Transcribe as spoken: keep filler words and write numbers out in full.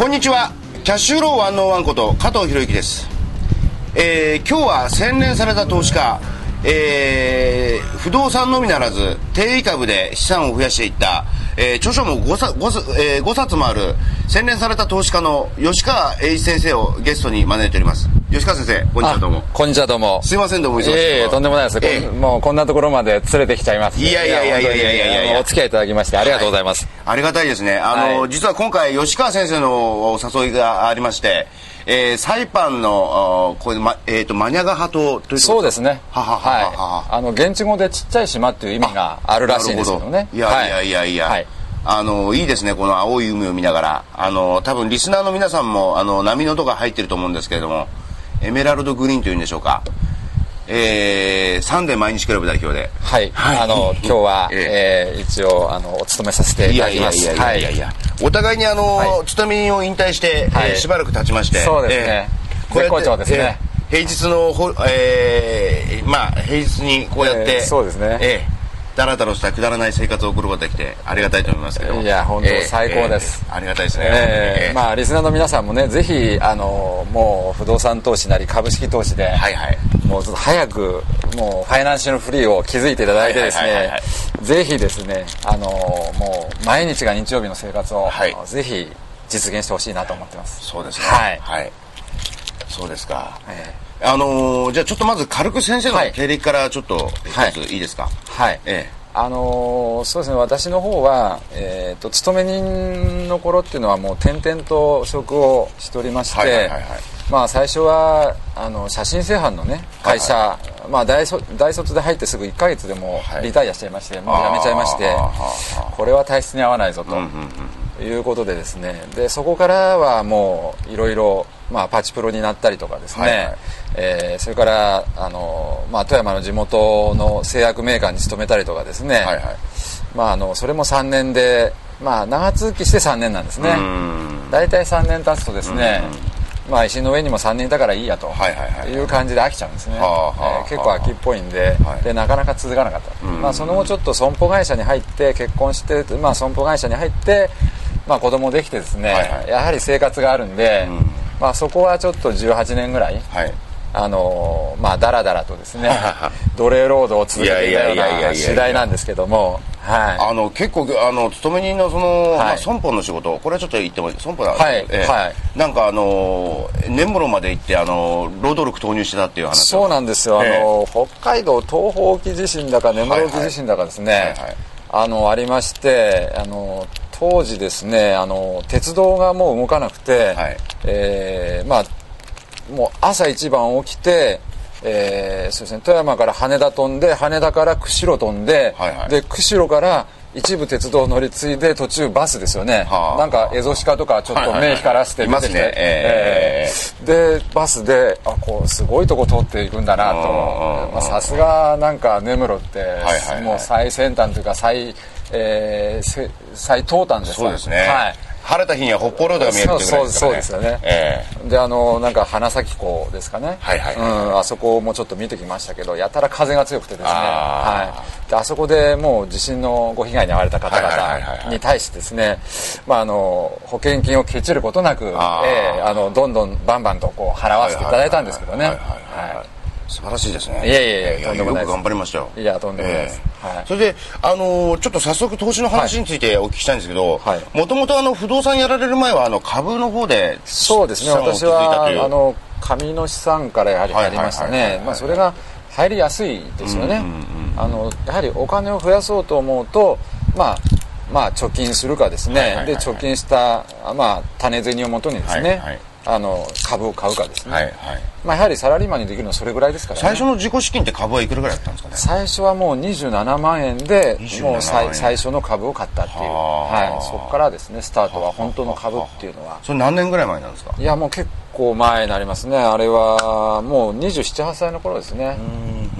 んにちは。キャッシュフローワンオーワンこと加藤博之です。えー、今日は洗練された投資家、えー、不動産のみならず定位株で資産を増やしていった、えー、著書も 5, 冊 5, えー、ごさつもある洗練された投資家の吉川英一先生をゲストに招いております。吉川先生、こんにちは。どうも。 こんにちは。どうも。 すいません、どうも忙しいところ。 いえいえ、とんでもないです、えー、もうこんなところまで連れてきちゃいます。 いやいやいやいやいやいやいや、 お付き合いいただきましてありがとうございます。 はい、ありがたいですね。あの、はい、実は今回吉川先生のお誘いがありまして、えー、サイパンのこれ、まえー、とマニャガハ島というところ。 そうですね。 ははははは、 はい、あの現地語でちっちゃい島っていう意味があるらしいんですけどね。 いやいやいやいや、はい、あのいいですね、この青い海を見ながら。あの多分リスナーの皆さんもあの波の音が入ってると思うんですけれども、エメラルドグリーンというんでしょうか、えー、サンデー毎日クラブ代表で、 はい、はい、あの今日は、えー、一応あのお勤めさせていただきます。 いやいやいやいやいや、はい、お互いにあの、はい、勤め人を引退して、はい、えー、しばらく経ちまして、 そうですね、えー、絶好調ですね、 えー、平日のほ、えー、まあ平日にこうやって、 えー、そうですね、 えーだらだらしたくだらない生活を送ることができてありがたいと思いますけど。 いや本当最高です、 えーえー、ありがたいですね、 えーまあ、リスナーの皆さんもね、ぜひあのもう不動産投資なり株式投資で、はいはい、もうちょっと早くもうファイナンシャルフリーを築いていただいてですね、ぜひですね、あのもう毎日が日曜日の生活を、はい、ぜひ実現してほしいなと思ってます。 そうですね、はい、はい、そうですか、えーあのー、じゃあちょっとまず軽く先生の経歴からちょっと一ついいですか。 はい、はい、ええ、あのー、そうですね、私の方は、えー、と勤め人の頃っていうのはもう転々と職をしておりまして、はいはいはいはい、まあ、最初はあの写真製版のね会社、はいはい、まあ、大, 卒大卒で入ってすぐいっかげつでもうリタイアしちゃいまして、はい、もう辞めちゃいまして、これは体質に合わないぞと、うんうんうん、いうことでですね、でそこからはもういろいろまあ、パチプロになったりとかですね、はいはい、えー、それからあの、まあ、富山の地元の製薬メーカーに勤めたりとかですね、はいはい、まあ、あのそれもさんねんで、まあ、長続きしてさんねんなんですね。大体さんねん経つとですね、まあ、石の上にもさんねんいたからいいやという感じで飽きちゃうんですね、えー、結構飽きっぽいんで、はい、でなかなか続かなかった、まあ、その後ちょっと損保会社に入って結婚して、まあ、損保会社に入って、まあ、子供できてですね、はいはい、やはり生活があるんで、うん、まあ、そこはちょっとじゅうはちねんぐらい、はい、あのー、まあだらだらとですね奴隷労働を続けていたような次第なんですけども、はい、 あの結構あの勤め人のその、はい、まあ、損保の仕事、これはちょっと言ってもいい、損保なんですけど、はい、えーはい、なんかあの根室まで行ってあの労働力投入してたっていう話。 そうなんですよ、えー、あの北海道東方沖地震だか根室沖地震だかですね、はいはいはいはい、あのありまして、あの当時ですね、あの鉄道がもう動かなくて、はい、えー、まあもう朝一番起きて、えーそうですね、富山から羽田飛んで、羽田から釧路飛んで、はいはい、で釧路から一部鉄道乗り継いで途中バスですよね、はあ、なんかエゾシカとかちょっと目光らせて出てきて、でバスであこうすごいとこ通っていくんだなと、さすがなんか根室って、はいはいはい、もう最先端というか最、えー、最東端です。 そうですね、はい、晴れた日には北方領土が見えるっていうぐらいですからね。 そうですよね、えー、であのなんか花咲港ですかね、はいはいはい、うん、あそこもちょっと見てきましたけど、やたら風が強くてですね、あ、はい、であそこでもう地震のご被害に遭われた方々に対してですね、まあ、あの保険金をケチることなく、あ、えー、あのどんどんバンバンとこう払わせていただいたんですけどね。 素晴らしいですね。 いやいやいや、とんでもないです。 よく頑張りましたよ。 いや、とんでもないです、 えーはい、それで、あのー、ちょっと早速投資の話についてお聞きしたいんですけど、もともと不動産やられる前はあの株の方でそうですね、私はあの紙の資産からやはり入りましたね。まあそれが入りやすいですよね。あのやはりお金を増やそうと思うと、まあまあ貯金するかですね、はいはいはいはい、で貯金した、まあ、種銭をもとにですね、はいはい、あの株を買うかですね、はいはい、まあ、やはりサラリーマンにできるのはそれぐらいですからね。 最初の自己資金って株はいくらぐらいだったんですかね。 最初はもうにじゅうななまんえんでもう最最初の株を買ったっていう、はい、そこからですねスタートは本当の株っていうのは。 それ何年ぐらい前なんですか。 いやもう結構前になりますね。あれはもうにじゅうなな、はっさいの頃ですね。